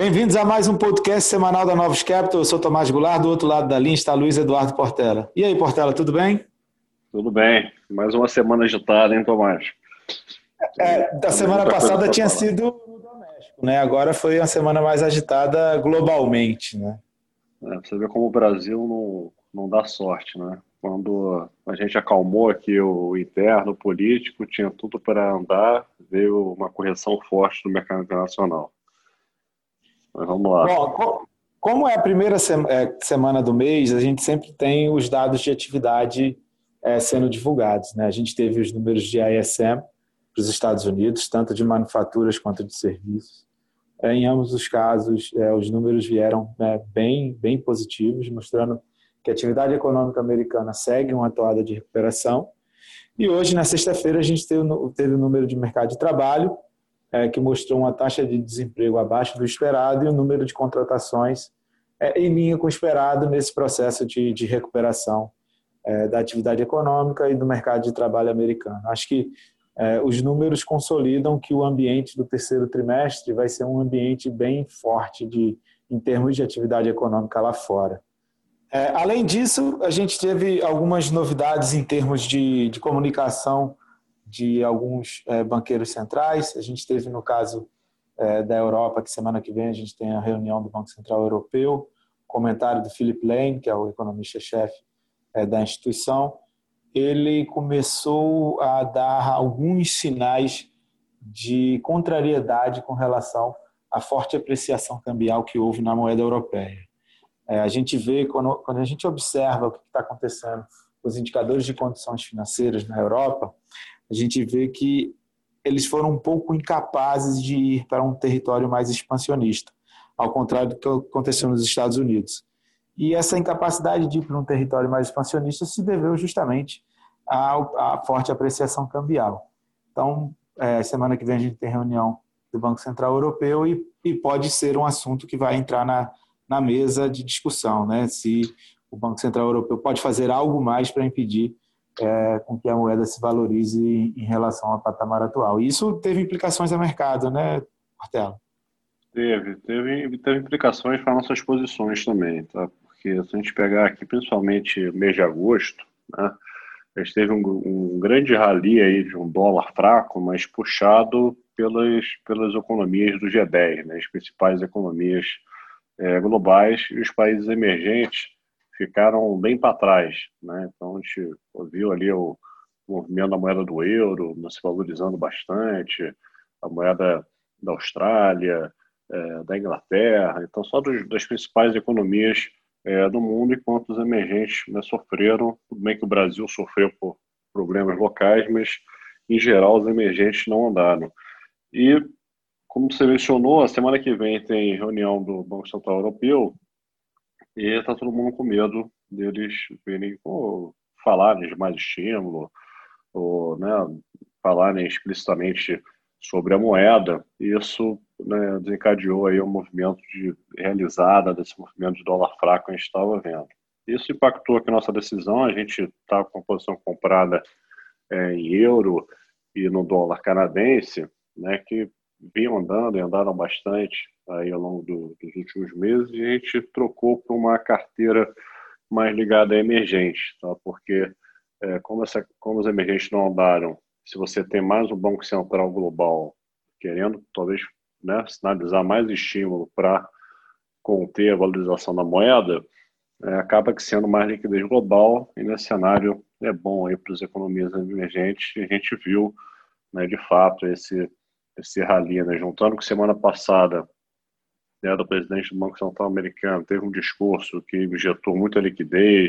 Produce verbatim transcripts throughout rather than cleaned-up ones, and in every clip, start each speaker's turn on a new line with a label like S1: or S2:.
S1: Bem-vindos a mais um podcast semanal da Novos Capital. Eu sou Tomás Goulart, do outro lado da linha está Luiz Eduardo Portela. E aí, Portela, tudo bem?
S2: Tudo bem. Mais uma semana agitada, hein, Tomás?
S1: É, da
S2: Temos
S1: semana
S2: muita coisa
S1: passada
S2: para
S1: tinha
S2: falar.
S1: sido no doméstico, né? Agora foi uma semana mais agitada globalmente, né?
S2: É, você vê como o Brasil não, não dá sorte, né? Quando a gente acalmou aqui o interno o político, tinha tudo para andar, veio uma correção forte no mercado internacional. Mas vamos lá.
S1: Bom, co- como é a primeira sema- é, semana do mês, a gente sempre tem os dados de atividade é, sendo divulgados, né? A gente teve os números de I S M para os Estados Unidos, tanto de manufaturas quanto de serviços. É, em ambos os casos, é, os números vieram né, bem, bem positivos, mostrando que a atividade econômica americana segue uma toada de recuperação. E hoje, na sexta-feira, a gente teve, teve o número de mercado de trabalho, é, que mostrou uma taxa de desemprego abaixo do esperado e o número de contratações é, em linha com o esperado nesse processo de, de recuperação é, da atividade econômica e do mercado de trabalho americano. Acho que é, os números consolidam que o ambiente do terceiro trimestre vai ser um ambiente bem forte de, em termos de atividade econômica lá fora. É, além disso, a gente teve algumas novidades em termos de, de comunicação de alguns é, banqueiros centrais. A gente teve, no caso é, da Europa, que semana que vem a gente tem a reunião do Banco Central Europeu, comentário do Philip Lane, que é o economista-chefe é, da instituição. Ele começou a dar alguns sinais de contrariedade com relação à forte apreciação cambial que houve na moeda europeia. É, a gente vê, quando, quando a gente observa o que está acontecendo com os indicadores de condições financeiras na Europa, a gente vê que eles foram um pouco incapazes de ir para um território mais expansionista, ao contrário do que aconteceu nos Estados Unidos. E essa incapacidade de ir para um território mais expansionista se deveu justamente à, à forte apreciação cambial. Então, é, semana que vem a gente tem reunião do Banco Central Europeu e, e pode ser um assunto que vai entrar na, na mesa de discussão, né? Se o Banco Central Europeu pode fazer algo mais para impedir é, com que a moeda se valorize em, em relação ao patamar atual. E isso teve implicações a mercado, né, Portela?
S2: Teve, teve, teve implicações para nossas posições também, tá? Porque se a gente pegar aqui, principalmente mês de agosto, né? A gente teve um, um grande rally aí de um dólar fraco, mas puxado pelas, pelas economias do G dez, né? As principais economias é, globais, e os países emergentes ficaram bem para trás, né? Então a gente viu ali o movimento da moeda do euro se valorizando bastante, a moeda da Austrália, é, da Inglaterra, então só dos, das principais economias é, do mundo, enquanto os emergentes né, sofreram. Tudo bem que o Brasil sofreu por problemas locais, mas em geral os emergentes não andaram. E como você mencionou, a semana que vem tem reunião do Banco Central Europeu e está todo mundo com medo deles virem ou falarem de mais estímulo, ou né, falarem explicitamente sobre a moeda. E isso né, desencadeou aí um movimento de realizada desse movimento de dólar fraco que a gente estava vendo. Isso impactou aqui a nossa decisão. A gente está com a posição comprada é, em euro e no dólar canadense, né, que vinham andando e andaram bastante aí ao longo do, dos últimos meses, e a gente trocou para uma carteira mais ligada a emergentes, tá? Porque é, como, essa, como os emergentes não andaram, se você tem mais um Banco Central global querendo talvez né, sinalizar mais estímulo para conter a valorização da moeda, é, acaba que sendo mais liquidez global, e nesse cenário é bom para as economias emergentes. E a gente viu né, de fato esse esse rally, né? Juntando que semana passada né, do presidente do Banco Central americano teve um discurso que injetou muita liquidez,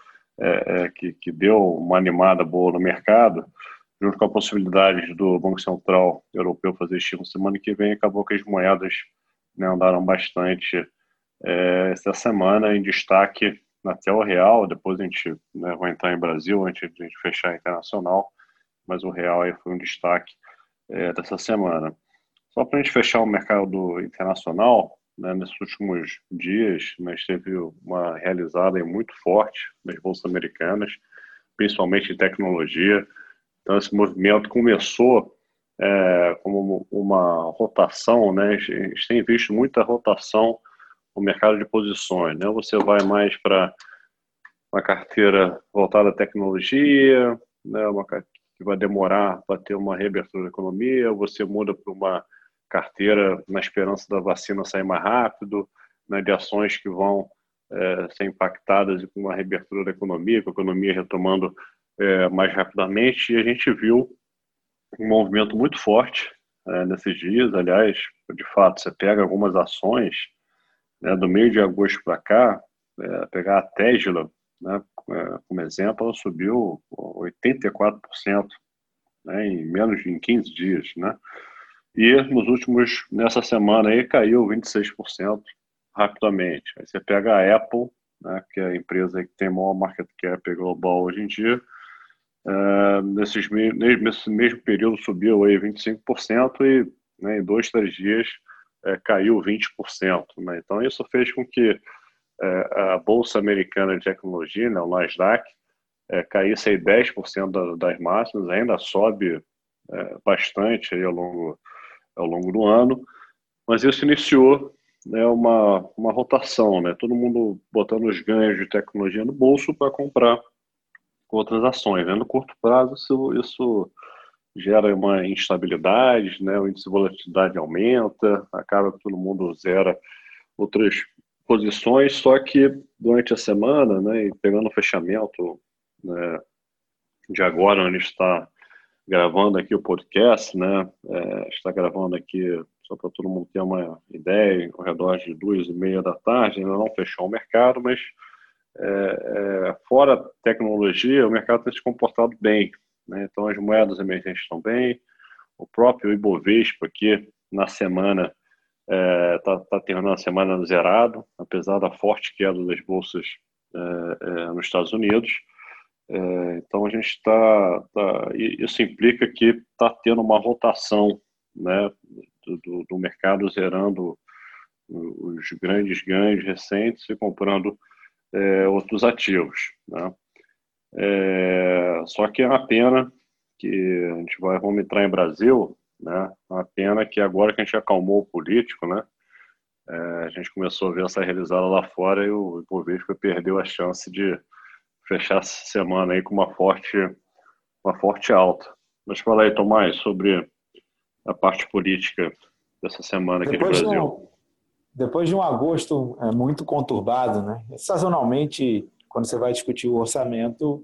S2: é, é, que, que deu uma animada boa no mercado, junto com a possibilidade do Banco Central Europeu fazer estímulo semana que vem, acabou que as moedas né, andaram bastante é, essa semana, em destaque até o real. Depois a gente né, vai entrar em Brasil antes de a gente fechar a internacional, mas o real aí foi um destaque é, dessa semana. Só para a gente fechar o mercado internacional, né, nesses últimos dias, nós teve uma realizada muito forte nas bolsas americanas, principalmente em tecnologia. Então, esse movimento começou é, como uma rotação, né? A gente tem visto muita rotação no mercado de posições, né? Você vai mais para uma carteira voltada à tecnologia, né? Uma que vai demorar para ter uma reabertura da economia, você muda para uma carteira na esperança da vacina sair mais rápido, né? De ações que vão é, ser impactadas com uma reabertura da economia, com a economia retomando é, mais rapidamente, e a gente viu um movimento muito forte é, nesses dias. Aliás, de fato, você pega algumas ações, né, do meio de agosto para cá, é, pegar a Tesla, né, é, como exemplo, ela subiu oitenta e quatro por cento, né, em menos de em quinze dias, né? E nos últimos, nessa semana aí, caiu vinte e seis por cento rapidamente. Aí você pega a Apple, né, que é a empresa que tem maior market cap global hoje em dia, uh, nesses, nesse mesmo período subiu aí vinte e cinco por cento e, né, em dois, três dias é, caiu vinte por cento. Né? Então isso fez com que é, a Bolsa Americana de Tecnologia, né, o Nasdaq, é, caísse aí dez por cento da, das máximas, ainda sobe é, bastante aí ao longo, ao longo do ano, mas isso iniciou, né, uma, uma rotação, né? Todo mundo botando os ganhos de tecnologia no bolso para comprar outras ações, né? No curto prazo, isso, isso gera uma instabilidade, né? O índice de volatilidade aumenta, acaba que todo mundo zera outras posições, só que durante a semana, né, e pegando o fechamento, né, de agora, onde a gente está gravando aqui o podcast, né, é, está gravando aqui, só para todo mundo ter uma ideia, ao redor de duas e meia da tarde, ainda não fechou o mercado, mas é, é, fora tecnologia, o mercado tem se comportado bem, né? Então as moedas emergentes estão bem, o próprio Ibovespa aqui na semana está é, tá terminando a semana zerado, apesar da forte queda das bolsas é, é, nos Estados Unidos. É, então a gente está, tá, isso implica que está tendo uma rotação, né, do, do, do mercado, zerando os grandes ganhos recentes e comprando é, outros ativos, né? É, só que é uma pena que a gente vai, vamos entrar em Brasil, né? É uma pena que agora que a gente acalmou o político, né? É, a gente começou a ver essa realizada lá fora e o Ibovespa perdeu a chance de fechar essa semana aí com uma forte, uma forte alta. Mas fala aí, Tomás, sobre a parte política dessa semana aqui de
S1: Depois de
S2: Brasil.
S1: um, depois de um agosto é, muito conturbado, né? Sazonalmente, quando você vai discutir o orçamento,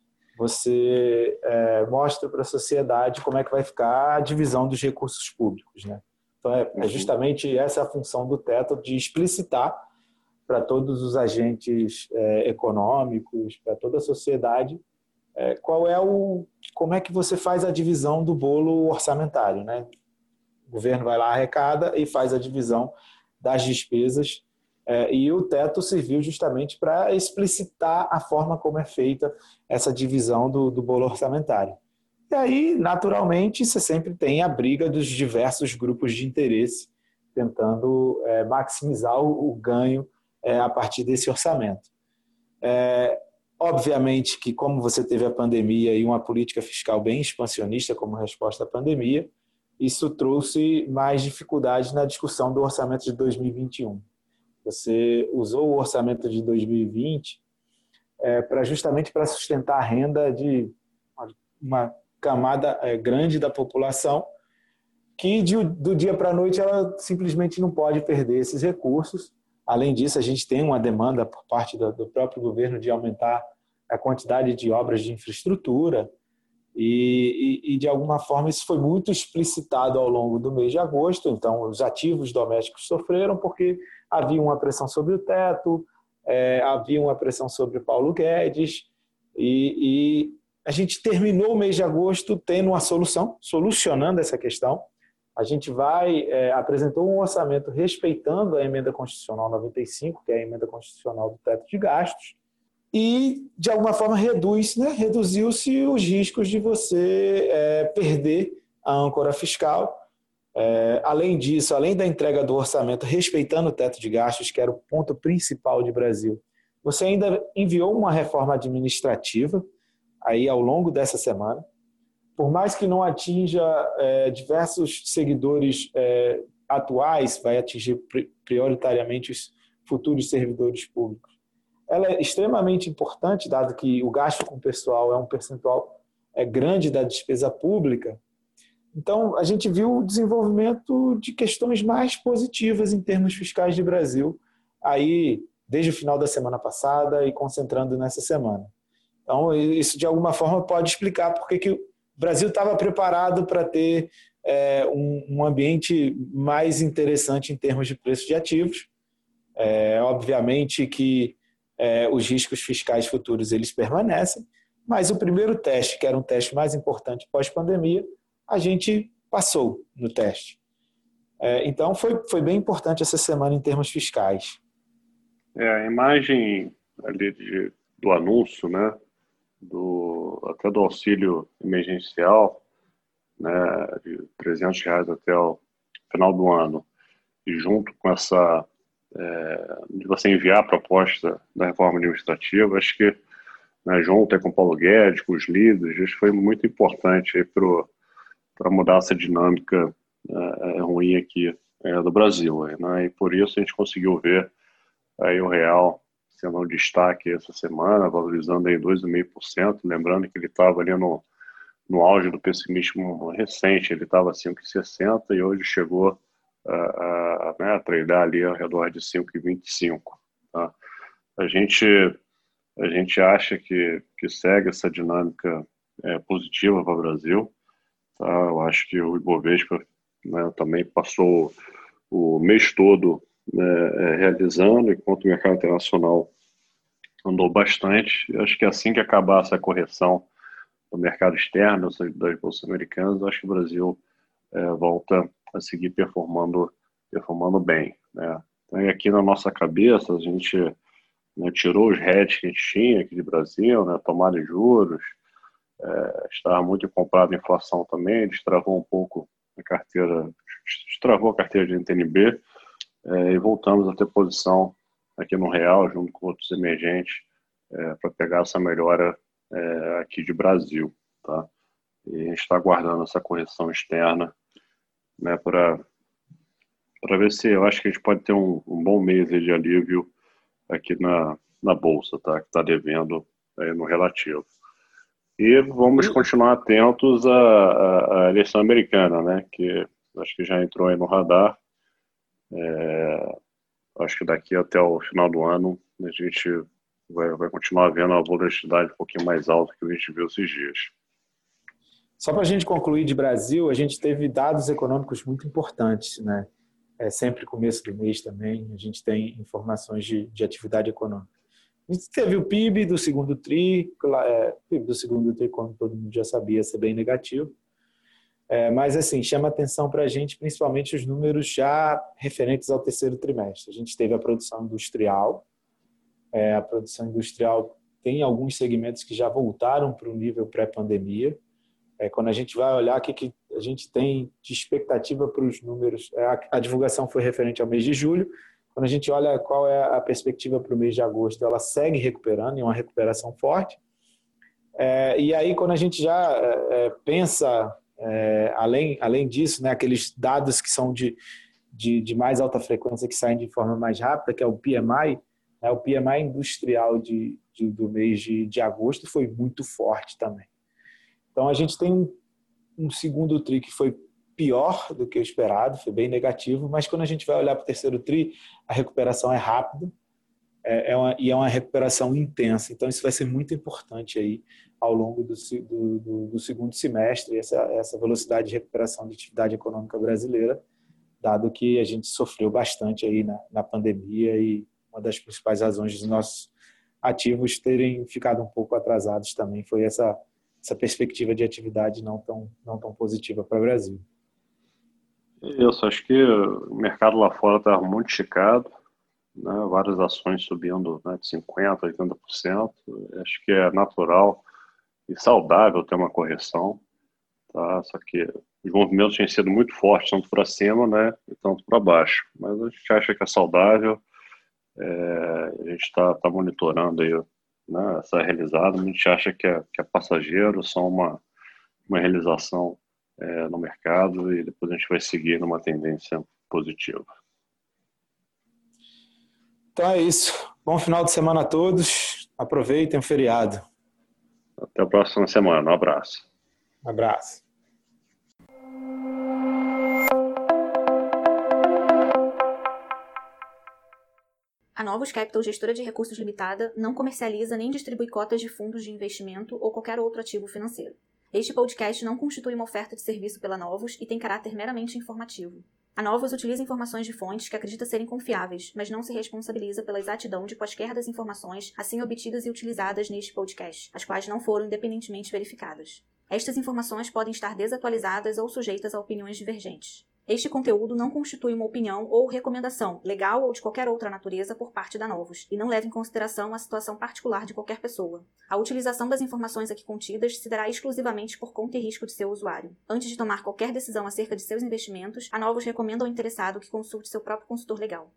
S1: você é, mostra para a sociedade como é que vai ficar a divisão dos recursos públicos, né? Então, é, é justamente essa a função do teto, de explicitar para todos os agentes é, econômicos, para toda a sociedade, é, qual é o, como é que você faz a divisão do bolo orçamentário, né? O governo vai lá, arrecada e faz a divisão das despesas, é, e o teto serviu justamente para explicitar a forma como é feita essa divisão do, do bolo orçamentário. E aí, naturalmente, você sempre tem a briga dos diversos grupos de interesse tentando é, maximizar o, o ganho é, a partir desse orçamento. É, obviamente que, como você teve a pandemia e uma política fiscal bem expansionista como resposta à pandemia, isso trouxe mais dificuldades na discussão do orçamento de dois mil e vinte e um. Você usou o orçamento de dois mil e vinte é, para justamente para sustentar a renda de uma camada é, grande da população que de, do dia para a noite ela simplesmente não pode perder esses recursos. Além disso, a gente tem uma demanda por parte do, do próprio governo de aumentar a quantidade de obras de infraestrutura e, e, e, de alguma forma, isso foi muito explicitado ao longo do mês de agosto. Então, os ativos domésticos sofreram porque havia uma pressão sobre o teto, é, havia uma pressão sobre o Paulo Guedes e, e a gente terminou o mês de agosto tendo uma solução, solucionando essa questão. A gente vai, é, apresentou um orçamento respeitando a emenda constitucional noventa e cinco, que é a emenda constitucional do teto de gastos, e, de alguma forma, reduz, né? reduziu-se os riscos de você é, perder a âncora fiscal. É, além disso, além da entrega do orçamento respeitando o teto de gastos, que era o ponto principal de Brasil, você ainda enviou uma reforma administrativa aí ao longo dessa semana. por mais que não atinja é, diversos seguidores é, atuais, vai atingir prioritariamente os futuros servidores públicos. Ela é extremamente importante, dado que o gasto com pessoal é um percentual é, grande da despesa pública. Então, a gente viu o desenvolvimento de questões mais positivas em termos fiscais de Brasil, aí desde o final da semana passada e concentrando nessa semana. Então, isso de alguma forma pode explicar por que o Brasil estava preparado para ter é, um, um ambiente mais interessante em termos de preço de ativos. É, obviamente que é, os riscos fiscais futuros eles permanecem, mas o primeiro teste, que era um teste mais importante pós-pandemia, a gente passou no teste. É, então, foi, foi bem importante essa semana em termos fiscais.
S2: É, a imagem ali de, do anúncio, né, do, até do auxílio emergencial, né, de trezentos reais até o final do ano, e junto com essa, é, de você enviar a proposta da reforma administrativa, acho que, né, junto com o Paulo Guedes, com os líderes, isso foi muito importante para mudar essa dinâmica é, ruim aqui é, do Brasil. Né, e por isso a gente conseguiu ver aí o real sendo um destaque essa semana, valorizando em dois vírgula cinco por cento, lembrando que ele estava ali no, no auge do pessimismo recente, ele estava a cinco vírgula sessenta e hoje chegou a, a, né, a treinar ali ao redor de cinco vírgula vinte e cinco. Tá? A gente, a gente acha que, que segue essa dinâmica é, positiva para o Brasil. Tá? Eu acho que o Ibovespa, né, também passou o mês todo, né, realizando, enquanto o mercado internacional andou bastante. Eu acho que assim que acabar essa correção do mercado externo, das bolsas americanas, eu acho que o Brasil é, volta a seguir performando, performando bem. Né? Então, e aqui na nossa cabeça, a gente, né, tirou os hedges que a gente tinha aqui de Brasil, né, tomada de juros, é, estava muito comprado a inflação também, destravou um pouco a carteira, destravou a carteira de N T N B, é, e voltamos a ter posição aqui no real, junto com outros emergentes, é, para pegar essa melhora é, aqui de Brasil. Tá? E a gente está aguardando essa correção externa, né, para ver se, eu acho que a gente pode ter um, um bom mês de alívio aqui na, na Bolsa, tá? Que está devendo aí no relativo. E vamos continuar atentos à, à, à eleição americana, né, que acho que já entrou aí no radar. É, acho que daqui até o final do ano a gente vai, vai continuar vendo a volatilidade um pouquinho mais alta que a gente viu esses dias.
S1: Só para a gente concluir de Brasil, a gente teve dados econômicos muito importantes, né? É sempre começo do mês também, a gente tem informações de, de atividade econômica. A gente teve o P I B do segundo tri, é, o P I B do segundo tri, como todo mundo já sabia, ser bem negativo. É, mas, assim, chama atenção para a gente, principalmente os números já referentes ao terceiro trimestre. A gente teve a produção industrial. É, a produção industrial tem alguns segmentos que já voltaram para o nível pré-pandemia. É, quando a gente vai olhar o que, que a gente tem de expectativa para os números, é, a, a divulgação foi referente ao mês de julho. Quando a gente olha qual é a perspectiva para o mês de agosto, ela segue recuperando, em uma recuperação forte. É, e aí, quando a gente já é, pensa, é, além, além disso, né, aqueles dados que são de, de, de mais alta frequência, que saem de forma mais rápida, que é o P M I, né, o P M I industrial de, de, do mês de, de agosto foi muito forte também. Então, a gente tem um, um segundo tri que foi pior do que o esperado, foi bem negativo, mas quando a gente vai olhar para o terceiro tri, a recuperação é rápida é, é uma, e é uma recuperação intensa. Então, isso vai ser muito importante aí ao longo do, do, do, do segundo semestre, essa, essa velocidade de recuperação de atividade econômica brasileira, dado que a gente sofreu bastante aí na, na pandemia e uma das principais razões dos nossos ativos terem ficado um pouco atrasados também foi essa, essa perspectiva de atividade não tão, não tão positiva para o Brasil.
S2: Isso, acho que o mercado lá fora está muito esticado, né? Várias ações subindo, né, de cinquenta por cento, oitenta por cento. Acho que é natural e saudável ter uma correção, tá? Só que os movimentos têm sido muito fortes, tanto para cima, né, e tanto para baixo. Mas a gente acha que é saudável, é, a gente está tá monitorando aí, né, essa realizada, a gente acha que é, que é passageiro, são uma, uma realização é, no mercado e depois a gente vai seguir numa tendência positiva.
S1: Então é isso. Bom final de semana a todos. Aproveitem o feriado.
S2: Até a próxima semana. Um abraço.
S1: Um abraço.
S3: A Novos Capital, gestora de recursos limitada, não comercializa nem distribui cotas de fundos de investimento ou qualquer outro ativo financeiro. Este podcast não constitui uma oferta de serviço pela Novos e tem caráter meramente informativo. A Novos utiliza informações de fontes que acredita serem confiáveis, mas não se responsabiliza pela exatidão de quaisquer das informações assim obtidas e utilizadas neste podcast, as quais não foram independentemente verificadas. Estas informações podem estar desatualizadas ou sujeitas a opiniões divergentes. Este conteúdo não constitui uma opinião ou recomendação, legal ou de qualquer outra natureza, por parte da Novos, e não leva em consideração a situação particular de qualquer pessoa. A utilização das informações aqui contidas se dará exclusivamente por conta e risco de seu usuário. Antes de tomar qualquer decisão acerca de seus investimentos, a Novos recomenda ao interessado que consulte seu próprio consultor legal.